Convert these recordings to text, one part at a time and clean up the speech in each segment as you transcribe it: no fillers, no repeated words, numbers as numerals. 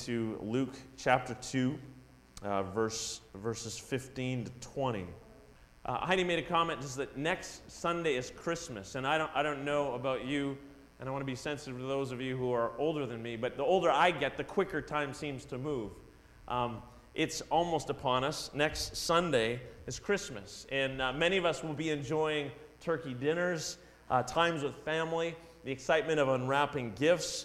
to Luke chapter 2, verses 15 to 20. Heidi made a comment just that next Sunday is Christmas, and I don't know about you, and I want to be sensitive to those of you who are older than me, but the older I get, the quicker time seems to move. It's almost upon us. Next Sunday is Christmas, and many of us will be enjoying turkey dinners, times with family, the excitement of unwrapping gifts,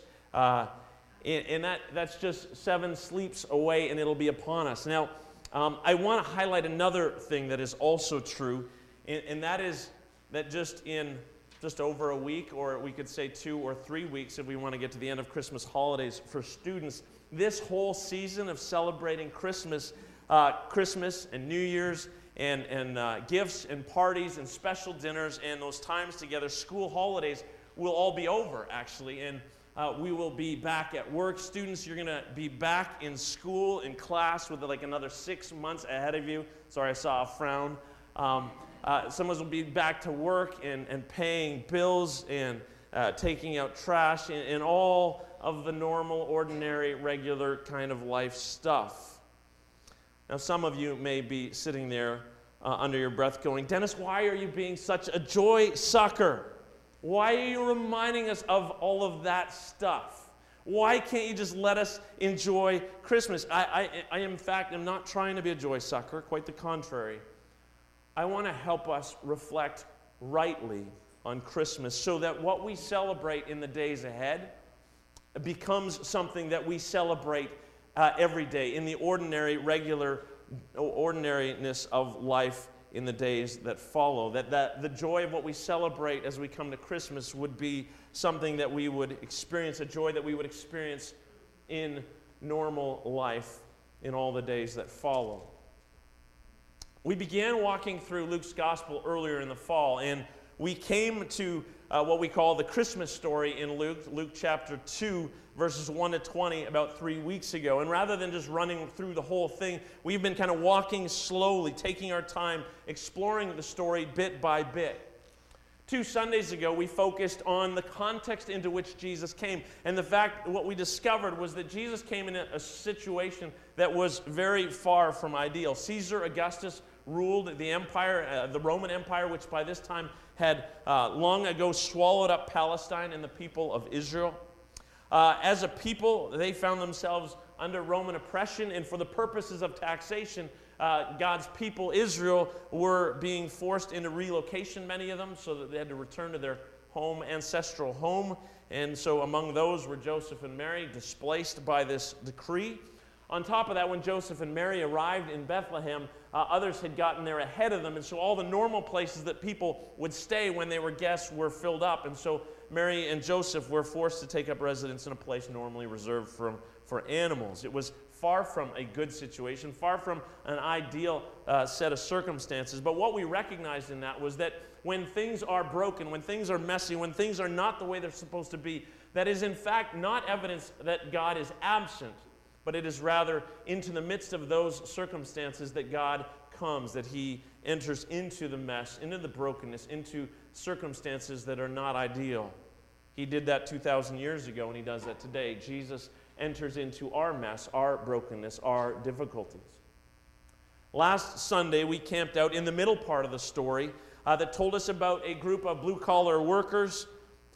and that's just 7 sleeps away, and it'll be upon us. Now, I want to highlight another thing that is also true, and that is that just over a week, or we could say 2 or 3 weeks if we want to get to the end of Christmas holidays for students, this whole season of celebrating Christmas and New Year's and gifts and parties and special dinners and those times together, school holidays, will all be over, actually, and we will be back at work. Students, you're going to be back in school, in class, with like another 6 months ahead of you. Sorry, I saw a frown. Some of us will be back to work and paying bills and taking out trash and all of the normal, ordinary, regular kind of life stuff. Now, some of you may be sitting there under your breath going, Dennis, why are you being such a joy sucker? Why are you reminding us of all of that stuff? Why can't you just let us enjoy Christmas? I in fact, am not trying to be a joy sucker, quite the contrary. I want to help us reflect rightly on Christmas so that what we celebrate in the days ahead becomes something that we celebrate every day in the ordinary, regular ordinariness of life in the days that follow. That the joy of what we celebrate as we come to Christmas would be something that we would experience, a joy that we would experience in normal life in all the days that follow. We began walking through Luke's gospel earlier in the fall, and we came to what we call the Christmas story in Luke chapter 2, verses 1 to 20, about 3 weeks ago. And rather than just running through the whole thing, we've been kind of walking slowly, taking our time, exploring the story bit by bit. 2 Sundays ago, we focused on the context into which Jesus came. And the fact, what we discovered was that Jesus came in a situation that was very far from ideal. Caesar Augustus ruled the empire, the Roman Empire, which by this time had long ago swallowed up Palestine and the people of Israel. As a people, they found themselves under Roman oppression, and for the purposes of taxation, God's people, Israel, were being forced into relocation, many of them, so that they had to return to their ancestral home. And so among those were Joseph and Mary, displaced by this decree. On top of that, when Joseph and Mary arrived in Bethlehem, others had gotten there ahead of them, and so all the normal places that people would stay when they were guests were filled up, and so Mary and Joseph were forced to take up residence in a place normally reserved for animals. It was far from a good situation, far from an ideal set of circumstances, but what we recognized in that was that when things are broken, when things are messy, when things are not the way they're supposed to be, that is in fact not evidence that God is absent, but it is rather into the midst of those circumstances that God comes, that He enters into the mess, into the brokenness, into circumstances that are not ideal. He did that 2,000 years ago, and He does that today. Jesus enters into our mess, our brokenness, our difficulties. Last Sunday, we camped out in the middle part of the story that told us about a group of blue-collar workers,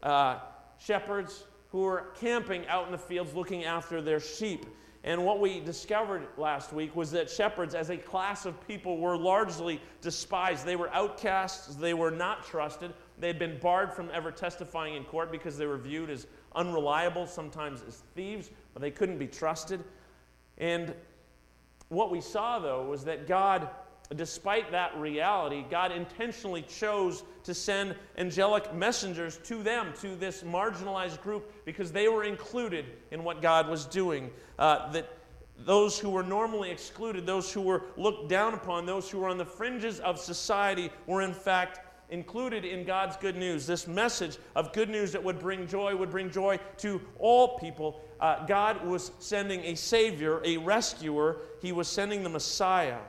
shepherds, who were camping out in the fields looking after their sheep. And what we discovered last week was that shepherds as a class of people were largely despised. They were outcasts. They were not trusted. They had been barred from ever testifying in court because they were viewed as unreliable, sometimes as thieves, but they couldn't be trusted. And what we saw, though, was that God, despite that reality, God intentionally chose to send angelic messengers to them, to this marginalized group, because they were included in what God was doing. That those who were normally excluded, those who were looked down upon, those who were on the fringes of society were in fact included in God's good news. This message of good news that would bring joy to all people. God was sending a Savior, a rescuer. He was sending the Messiah.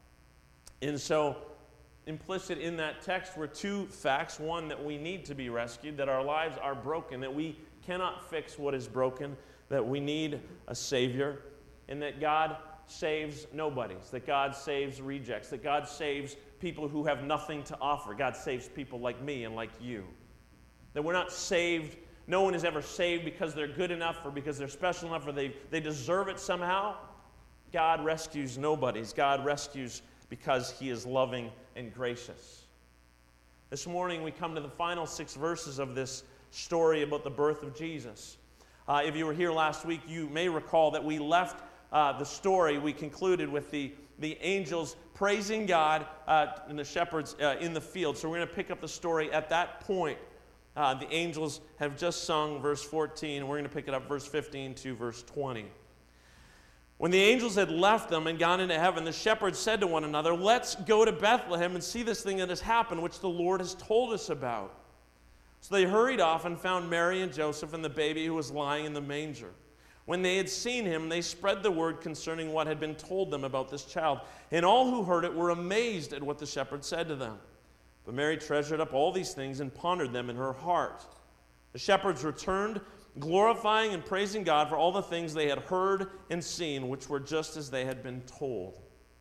And so implicit in that text were 2 facts. One, that we need to be rescued, that our lives are broken, that we cannot fix what is broken, that we need a Savior. and that God saves nobodies, that God saves rejects, that God saves people who have nothing to offer. God saves people like me and like you. That we're not saved, no one is ever saved because they're good enough or because they're special enough or they deserve it somehow. God rescues nobodies. God rescues because he is loving and gracious. This morning we come to the final 6 verses of this story about the birth of Jesus. If you were here last week, you may recall that we left the story, we concluded with the angels praising God and the shepherds in the field. So we're going to pick up the story at that point. The angels have just sung verse 14, and we're going to pick it up verse 15 to verse 20. When the angels had left them and gone into heaven, the shepherds said to one another, "Let's go to Bethlehem and see this thing that has happened, which the Lord has told us about." So they hurried off and found Mary and Joseph and the baby who was lying in the manger. When they had seen him, they spread the word concerning what had been told them about this child. And all who heard it were amazed at what the shepherds said to them. But Mary treasured up all these things and pondered them in her heart. The shepherds returned, glorifying and praising God for all the things they had heard and seen, which were just as they had been told.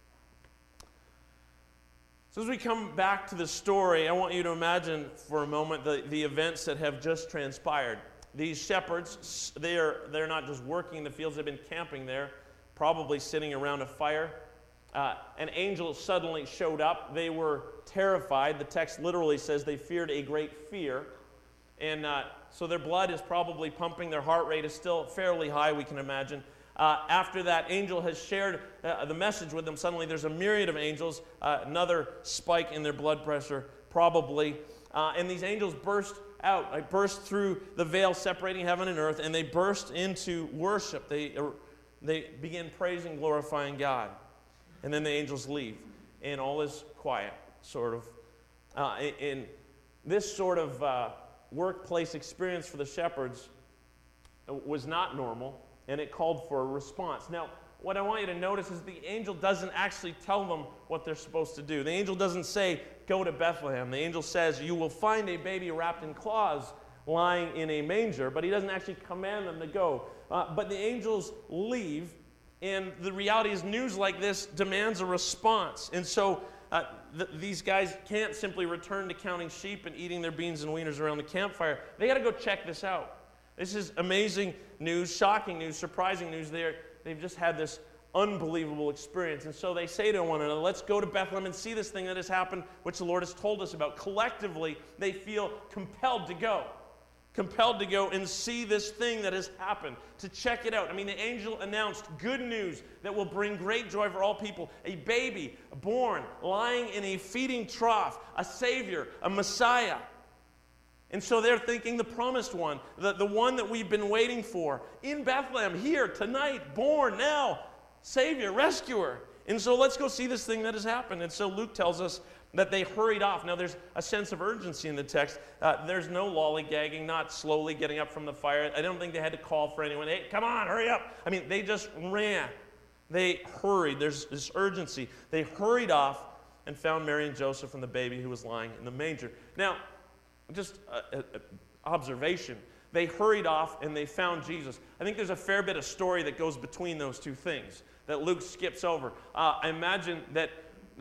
So as we come back to the story, I want you to imagine for a moment the events that have just transpired. These shepherds, they're not just working in the fields, they've been camping there, probably sitting around a fire. An angel suddenly showed up. They were terrified. The text literally says they feared a great fear. And so their blood is probably pumping. Their heart rate is still fairly high, we can imagine. After that angel has shared the message with them, suddenly there's a myriad of angels, another spike in their blood pressure, probably. And these angels burst out, burst through the veil separating heaven and earth, and they burst into worship. They begin praising, glorifying God. And then the angels leave, and all is quiet, sort of. In this sort of workplace experience for the shepherds was not normal, and it called for a response. Now, what I want you to notice is the angel doesn't actually tell them what they're supposed to do. The angel doesn't say, "Go to Bethlehem." The angel says, "You will find a baby wrapped in cloths lying in a manger," but he doesn't actually command them to go. But the angels leave, and the reality is news like this demands a response. And so these guys can't simply return to counting sheep and eating their beans and wieners around the campfire. They got to go check this out. This is amazing news, shocking news, surprising news. They've just had this unbelievable experience. And so they say to one another, "Let's go to Bethlehem and see this thing that has happened, which the Lord has told us about." Collectively, they feel compelled to go and see this thing that has happened, to check it out. I mean, the angel announced good news that will bring great joy for all people. A baby born, lying in a feeding trough, a Savior, a Messiah. And so they're thinking the promised one, the one that we've been waiting for, in Bethlehem, here, tonight, born, now, Savior, rescuer. And so let's go see this thing that has happened. And so Luke tells us that they hurried off. Now there's a sense of urgency in the text. There's no lollygagging, not slowly getting up from the fire. I don't think they had to call for anyone. "Hey, come on, hurry up." I mean, they just ran. They hurried. There's this urgency. They hurried off and found Mary and Joseph and the baby who was lying in the manger. Now, just observation. They hurried off and they found Jesus. I think there's a fair bit of story that goes between those two things that Luke skips over. I imagine that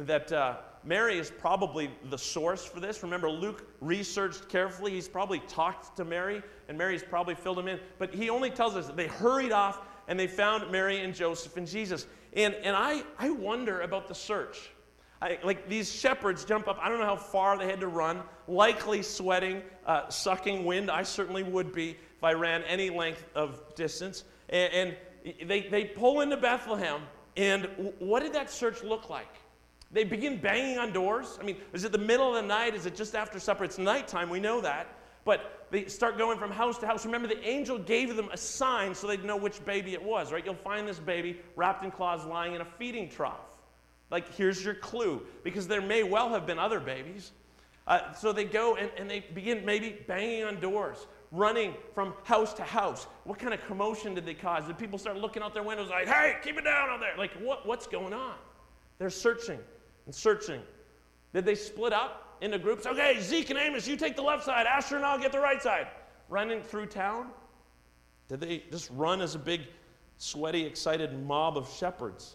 Mary is probably the source for this. Remember, Luke researched carefully. He's probably talked to Mary, and Mary's probably filled him in. But he only tells us that they hurried off and they found Mary and Joseph and Jesus. And I wonder about the search. Like these shepherds jump up. I don't know how far they had to run, likely sweating, sucking wind. I certainly would be if I ran any length of distance. And they pull into Bethlehem. And what did that search look like? They begin banging on doors. I mean, is it the middle of the night? Is it just after supper? It's nighttime. We know that. But they start going from house to house. Remember, the angel gave them a sign so they'd know which baby it was, right? You'll find this baby wrapped in cloths lying in a feeding trough. Like, here's your clue, because there may well have been other babies. So they go and they begin maybe banging on doors, running from house to house. What kind of commotion did they cause? Did people start looking out their windows like, "Hey, keep it down out there"? Like, what's going on? They're searching and searching. Did they split up into groups? "Okay, Zeke and Amos, you take the left side. Asher and I'll get the right side." Running through town? Did they just run as a big sweaty, excited mob of shepherds.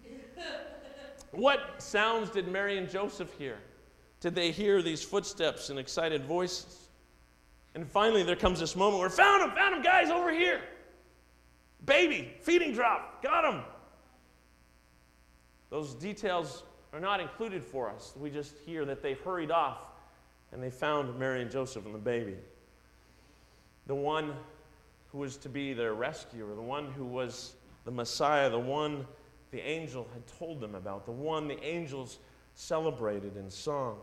What sounds did Mary and Joseph hear? Did they hear these footsteps and excited voices? And finally, there comes this moment where, found him, guys, over here. Baby, feeding trough, got him. Those details are not included for us. We just hear that they hurried off and they found Mary and Joseph and the baby. The one who was to be their rescuer, the one who was the Messiah, the one the angel had told them about, the one the angels celebrated in song.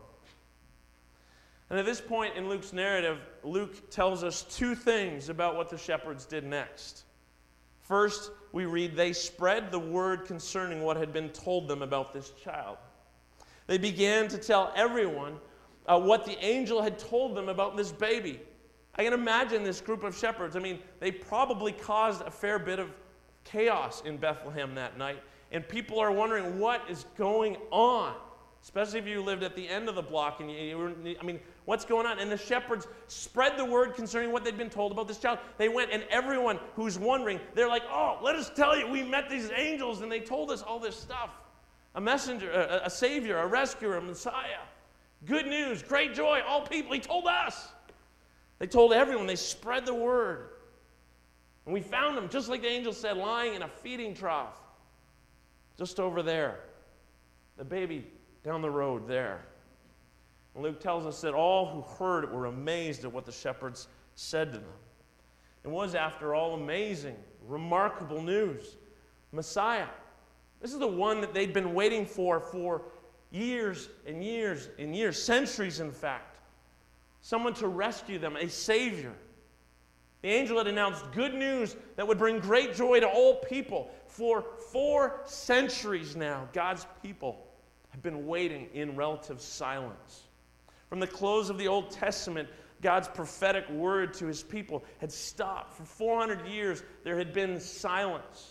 And at this point in Luke's narrative, Luke tells us two things about what the shepherds did next. First, we read, they spread the word concerning what had been told them about this child. They began to tell everyone what the angel had told them about this baby. I can imagine this group of shepherds. I mean, they probably caused a fair bit of chaos in Bethlehem that night. And people are wondering what is going on, especially if you lived at the end of the block. And what's going on? And the shepherds spread the word concerning what they'd been told about this child. They went, and everyone who's wondering, they're like, oh, let us tell you, we met these angels, and they told us all this stuff. A messenger, a savior, a rescuer, a Messiah. Good news, great joy, all people. He told us. They told everyone. They spread the word. And we found him, just like the angel said, lying in a feeding trough. Just over there. The baby down the road there. And Luke tells us that all who heard it were amazed at what the shepherds said to them. It was, after all, amazing, remarkable news. Messiah. This is the one that they'd been waiting for years and years and years, centuries in fact. Someone to rescue them, a Savior. The angel had announced good news that would bring great joy to all people. For 4 centuries now, God's people have been waiting in relative silence. From the close of the Old Testament, God's prophetic word to his people had stopped. For 400 years, there had been silence.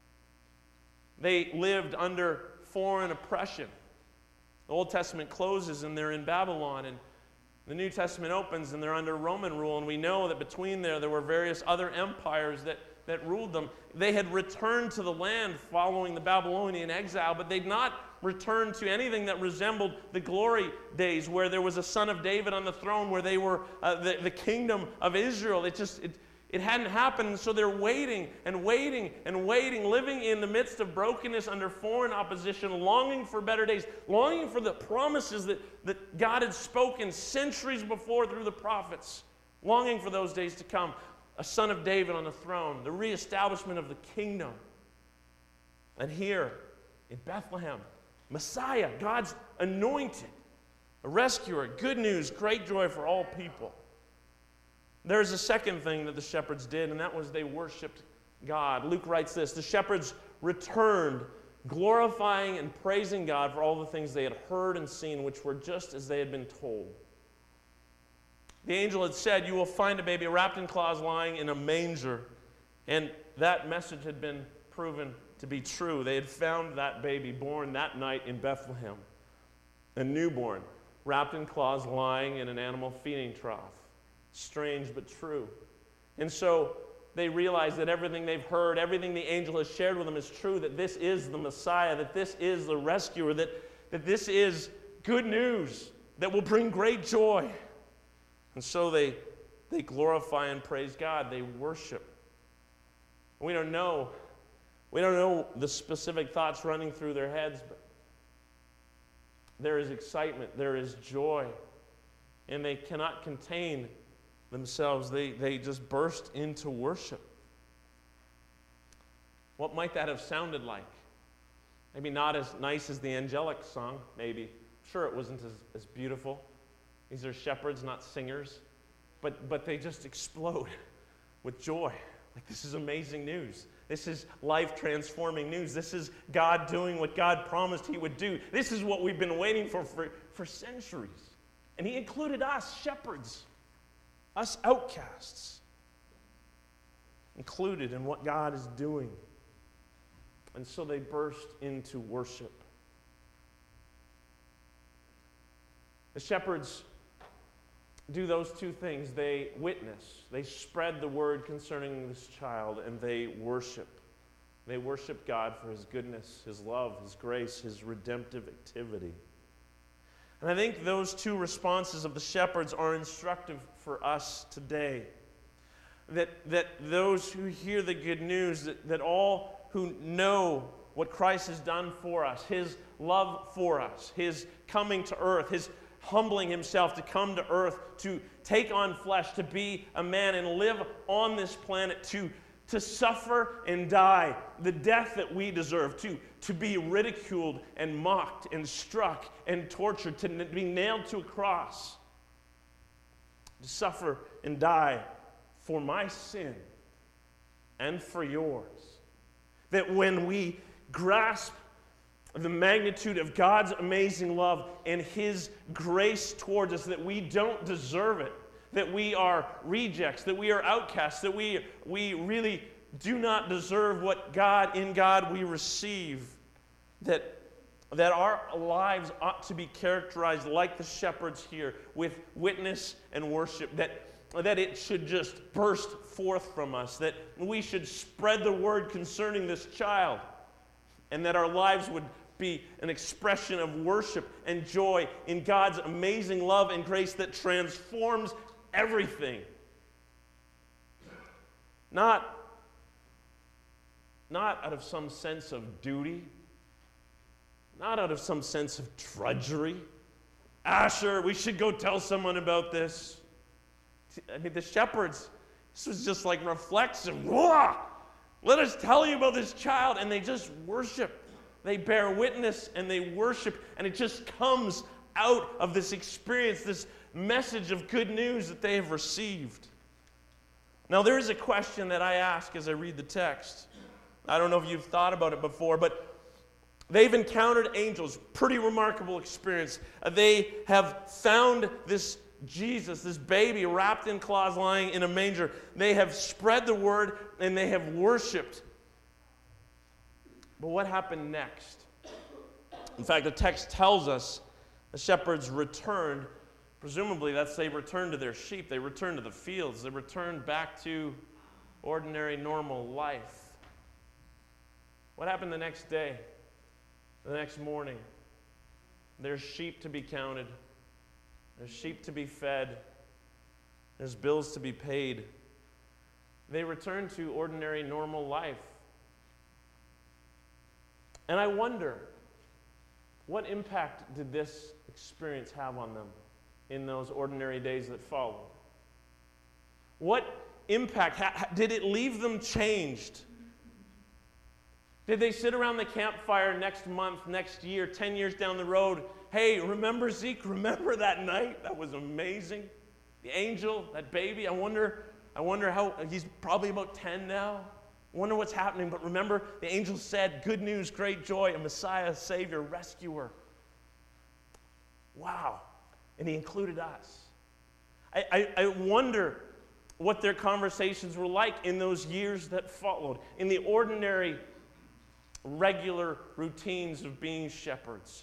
They lived under foreign oppression. The Old Testament closes and they're in Babylon, and the New Testament opens and they're under Roman rule, and we know that between there were various other empires that ruled them. They had returned to the land following the Babylonian exile, but they'd not returned to anything that resembled the glory days where there was a son of David on the throne, where they were the kingdom of Israel. It hadn't happened, and so they're waiting and waiting and waiting, living in the midst of brokenness under foreign opposition, longing for better days, longing for the promises that God had spoken centuries before through the prophets, longing for those days to come. A son of David on the throne, the reestablishment of the kingdom. And here in Bethlehem, Messiah, God's anointed, a rescuer, good news, great joy for all people. There's a second thing that the shepherds did, and that was they worshiped God. Luke writes this: the shepherds returned, glorifying and praising God for all the things they had heard and seen, which were just as they had been told. The angel had said, you will find a baby wrapped in cloths lying in a manger. And that message had been proven to be true. They had found that baby born that night in Bethlehem, a newborn, wrapped in cloths lying in an animal feeding trough. Strange but true. And so they realize that everything they've heard, everything the angel has shared with them is true, that this is the Messiah, that this is the rescuer, that this is good news that will bring great joy. And so they glorify and praise God. They worship. We don't know the specific thoughts running through their heads, but there is excitement, there is joy, and they cannot contain themselves. They just burst into worship. What might that have sounded like? Maybe not as nice as the angelic song, maybe. Sure, it wasn't as beautiful. These are shepherds, not singers. But they just explode with joy. Like, this is amazing news. This is life-transforming news. This is God doing what God promised he would do. This is what we've been waiting for centuries. And he included us, shepherds, us outcasts, included in what God is doing. And so they burst into worship. The shepherds do those two things. They witness, they spread the word concerning this child, and they worship. They worship God for his goodness, his love, his grace, his redemptive activity. And I think those two responses of the shepherds are instructive for us today. That those who hear the good news, that all who know what Christ has done for us, his love for us, his coming to earth, his humbling himself to come to earth, to take on flesh, to be a man and live on this planet, to suffer and die the death that we deserve, to be ridiculed and mocked and struck and tortured, to be nailed to a cross, to suffer and die for my sin and for yours. That when we grasp the magnitude of God's amazing love and his grace towards us, that we don't deserve it, that we are rejects, that we are outcasts, that we really do not deserve what in God we receive, that our lives ought to be characterized like the shepherds here, with witness and worship, that it should just burst forth from us, that we should spread the word concerning this child, and that our lives would be an expression of worship and joy in God's amazing love and grace that transforms everything. Not out of some sense of duty, not out of some sense of drudgery. Sure, we should go tell someone about this. I mean, the shepherds, this was just like reflexive. Whoa! Let us tell you about this child. And they just worship. They bear witness and they worship. And it just comes out of this experience, this message of good news that they have received. Now, there is a question that I ask as I read the text. I don't know if you've thought about it before, but they've encountered angels. Pretty remarkable experience. They have found this Jesus, this baby wrapped in cloths lying in a manger. They have spread the word and they have worshiped. But what happened next? In fact, the text tells us the shepherds returned. Presumably, they returned to their sheep. They returned to the fields. They returned back to ordinary, normal life. What happened the next day? The next morning? There's sheep to be counted. There's sheep to be fed. There's bills to be paid. They return to ordinary, normal life. And I wonder, what impact did this experience have on them in those ordinary days that followed? What impact? Did it leave them changed? Did they sit around the campfire next month, next year, 10 years down the road? Hey, remember Zeke? Remember that night? That was amazing. The angel, that baby. I wonder how, he's probably about 10 now. I wonder what's happening. But remember, the angel said, good news, great joy, a Messiah, Savior, rescuer. Wow. And he included us. I wonder what their conversations were like in those years that followed, in the ordinary, regular routines of being shepherds.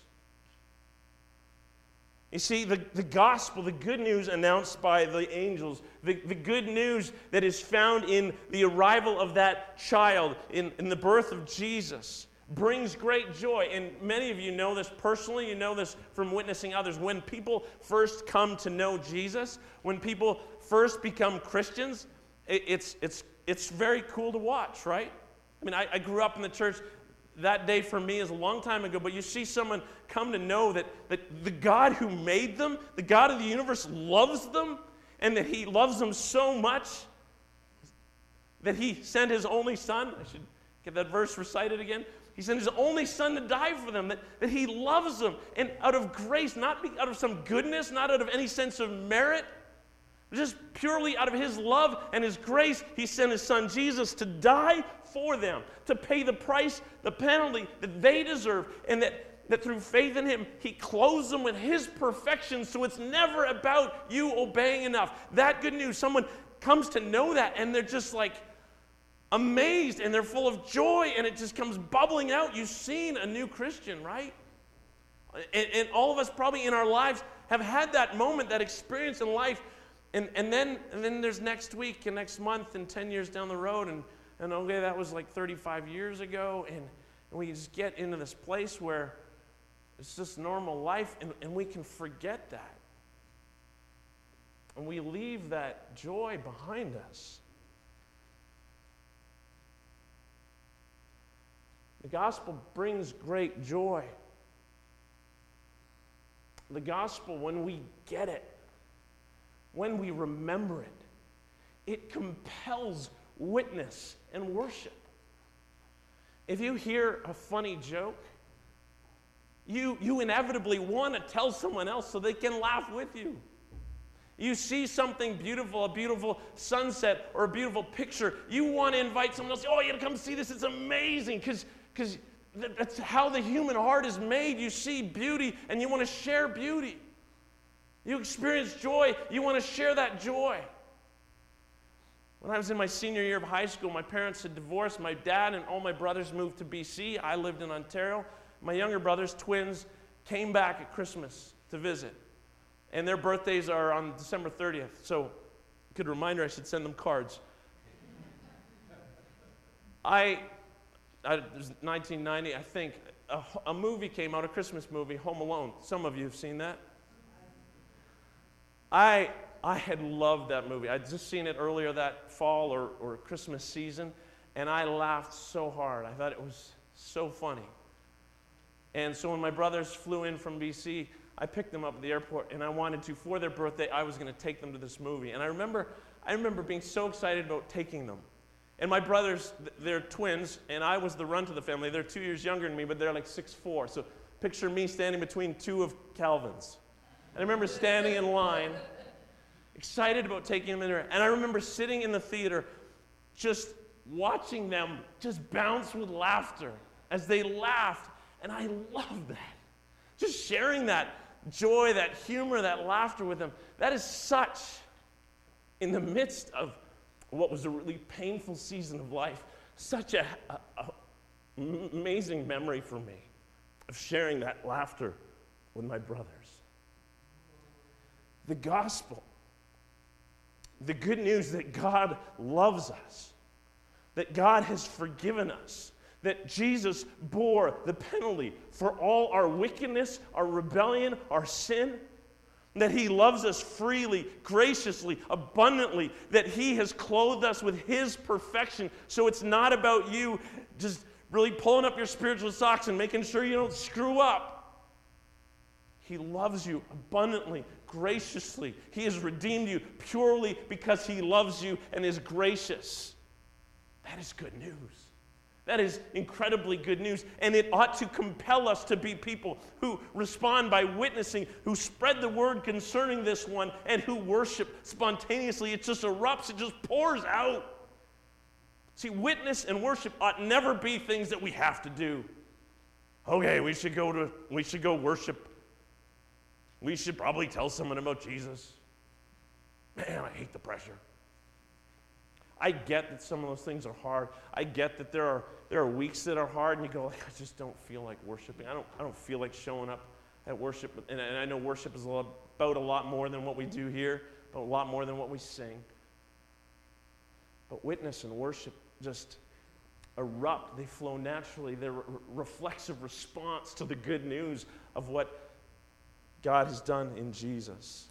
You see, the gospel, the good news announced by the angels, the good news that is found in the arrival of that child, in the birth of Jesus, brings great joy. And many of you know this personally. You know this from witnessing others. When people first come to know Jesus, when people first become Christians, it's very cool to watch, right? I mean, I grew up in the church. That day for me is a long time ago, but you see someone come to know that the God who made them, the God of the universe, loves them, and that he loves them so much that he sent his only son. I should get that verse recited again. He sent his only son to die for them, that he loves them, and out of grace, not out of some goodness, not out of any sense of merit, just purely out of his love and his grace, he sent his son Jesus to die for them, to pay the price, the penalty that they deserve, and that through faith in him, he clothes them with his perfection, so it's never about you obeying enough. That good news, someone comes to know that, and they're just like amazed, and they're full of joy, and it just comes bubbling out. You've seen a new Christian, right? And all of us probably in our lives have had that moment, that experience in life. And then there's next week and next month and 10 years down the road, and And okay, that was like 35 years ago, and we just get into this place where it's just normal life, and we can forget that. And we leave that joy behind us. The gospel brings great joy. The gospel, when we get it, when we remember it, it compels witness and worship. If you hear a funny joke, you inevitably want to tell someone else so they can laugh with you. You see something beautiful, a beautiful sunset or a beautiful picture, you want to invite someone else. Oh, you got to come see this. It's amazing, because that's how the human heart is made. You see beauty and you want to share beauty. You experience joy, you want to share that joy. When I was in my senior year of high school, my parents had divorced. My dad and all my brothers moved to BC. I lived in Ontario. My younger brothers, twins, came back at Christmas to visit. And their birthdays are on December 30th. So, good reminder, I should send them cards. It was 1990, I think, a movie came out, a Christmas movie, Home Alone. Some of you have seen that. I had loved that movie. I'd just seen it earlier that fall or Christmas season, and I laughed so hard. I thought it was so funny. And so when my brothers flew in from BC, I picked them up at the airport, and I wanted to, for their birthday, I was going to take them to this movie. And I remember being so excited about taking them. And my brothers, they're twins, and I was the runt of the family. They're 2 years younger than me, but they're like 6'4". So picture me standing between two of Calvin's. And I remember standing in line, excited about taking them in there. And I remember sitting in the theater, just watching them just bounce with laughter as they laughed. And I loved that. Just sharing that joy, that humor, that laughter with them. That is such, in the midst of what was a really painful season of life, such a amazing memory for me of sharing that laughter with my brothers. The gospel, the good news that God loves us, that God has forgiven us, that Jesus bore the penalty for all our wickedness, our rebellion, our sin, that he loves us freely, graciously, abundantly, that he has clothed us with his perfection. So it's not about you just really pulling up your spiritual socks and making sure you don't screw up. He loves you abundantly, graciously. He has redeemed you purely because he loves you and is gracious. That is good news. That is incredibly good news, and it ought to compel us to be people who respond by witnessing, who spread the word concerning this one, and who worship spontaneously. It just erupts, it just pours out. See, witness and worship ought never be things that we have to do. Okay, we should go worship. We should probably tell someone about Jesus. Man, I hate the pressure. I get that some of those things are hard. I get that there are weeks that are hard, and you go, like, I just don't feel like worshiping. I don't feel like showing up at worship. And I know worship is about a lot more than what we do here, but a lot more than what we sing. But witness and worship just erupt. They flow naturally. They're a reflexive response to the good news of what God has done in Jesus.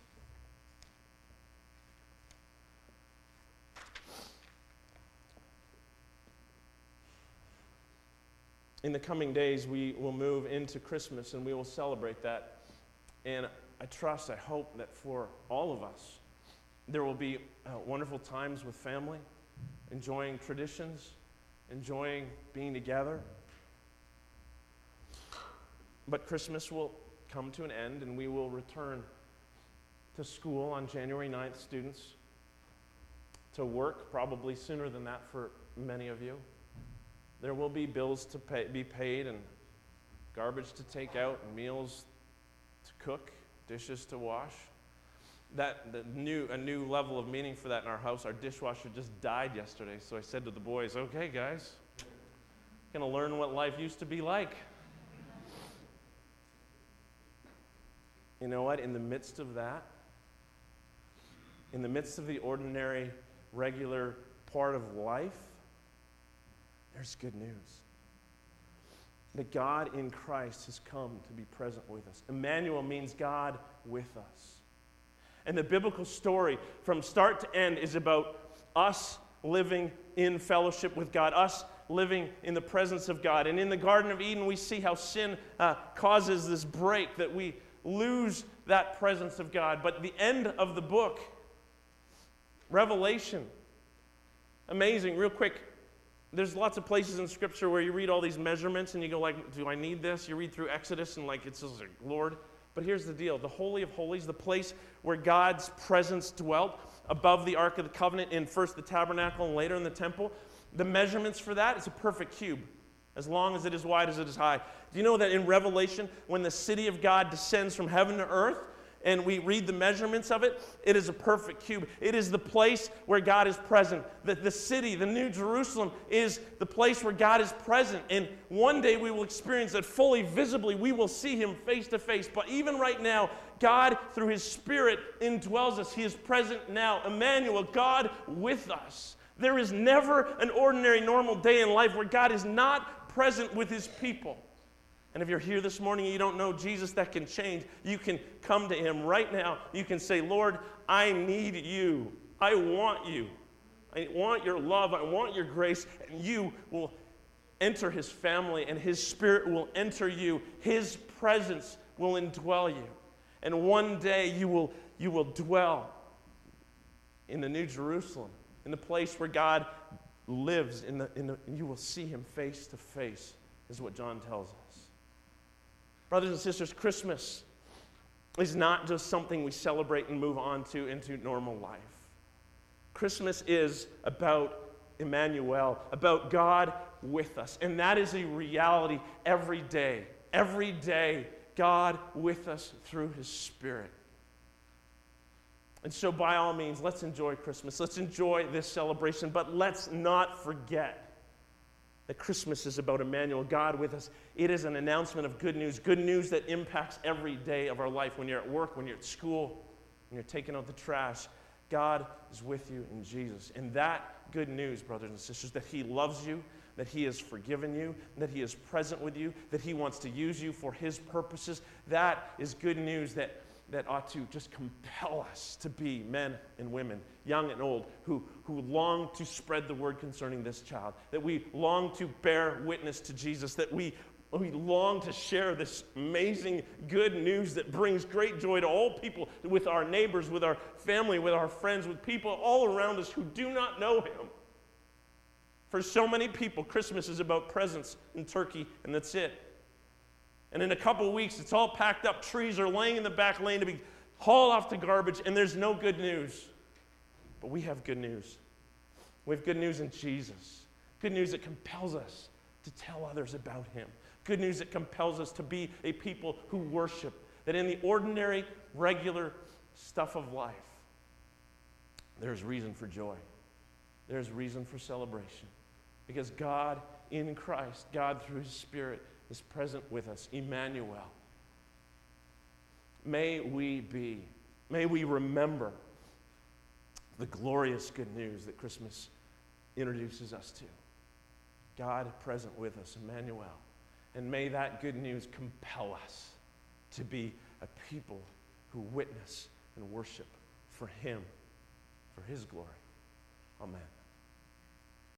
In the coming days, we will move into Christmas, and we will celebrate that. And I trust, I hope that for all of us, there will be wonderful times with family, enjoying traditions, enjoying being together. But Christmas will come to an end, and we will return to school on January 9th, students, to work probably sooner than that for many of you. There will be bills to be paid, and garbage to take out, and meals to cook, dishes to wash. A new level of meaning for that in our house. Our dishwasher just died yesterday, so I said to the boys, okay, guys, gonna learn what life used to be like. You know what? In the midst of that, in the midst of the ordinary, regular part of life, There's good news. That God in Christ has come to be present with us. Emmanuel means God with us. And the biblical story from start to end is about us living in fellowship with God, us living in the presence of God. And in the Garden of Eden, we see how sin causes this break, that we lose that presence of God. But the end of the book, Revelation, amazing, real quick. There's lots of places in Scripture where you read all these measurements and you go like, do I need this? You read through Exodus and like it's just like, Lord. But here's the deal. The Holy of Holies, the place where God's presence dwelt, above the Ark of the Covenant in first the tabernacle and later in the temple, the measurements for that is a perfect cube, as long as it is wide as it is high. Do you know that in Revelation, when the city of God descends from heaven to earth, and we read the measurements of it, it is a perfect cube. It is the place where God is present. The city, the New Jerusalem, is the place where God is present. And one day we will experience that fully, visibly. We will see Him face to face. But even right now, God, through His Spirit, indwells us. He is present now. Emmanuel, God with us. There is never an ordinary, normal day in life where God is not present with His people. And if you're here this morning and you don't know Jesus, that can change. You can come to Him right now. You can say, Lord, I need you. I want you. I want your love. I want your grace. And you will enter His family, and His Spirit will enter you. His presence will indwell you. And one day you will dwell in the New Jerusalem, in the place where God lives. You will see Him face to face, is what John tells us. Brothers and sisters, Christmas is not just something we celebrate and move on to into normal life. Christmas is about Emmanuel, about God with us. And that is a reality every day. Every day, God with us through His Spirit. And so by all means, let's enjoy Christmas. Let's enjoy this celebration, but let's not forget that Christmas is about Emmanuel, God with us. It is an announcement of good news that impacts every day of our life. When you're at work, when you're at school, when you're taking out the trash, God is with you in Jesus. And that good news, brothers and sisters, that He loves you, that He has forgiven you, that He is present with you, that He wants to use you for His purposes, that is good news that ought to just compel us to be men and women, young and old, who long to spread the word concerning this child, that we long to bear witness to Jesus, that we long to share this amazing good news that brings great joy to all people, with our neighbors, with our family, with our friends, with people all around us who do not know Him. For so many people, Christmas is about presents and turkey, and that's it. And in a couple of weeks, it's all packed up. Trees are laying in the back lane to be hauled off to garbage, and there's no good news. But we have good news. We have good news in Jesus. Good news that compels us to tell others about Him. Good news that compels us to be a people who worship. That in the ordinary, regular stuff of life, there's reason for joy. There's reason for celebration. Because God in Christ, God through His Spirit, is present with us, Emmanuel. May we remember the glorious good news that Christmas introduces us to. God present with us, Emmanuel. And may that good news compel us to be a people who witness and worship for Him, for His glory. Amen.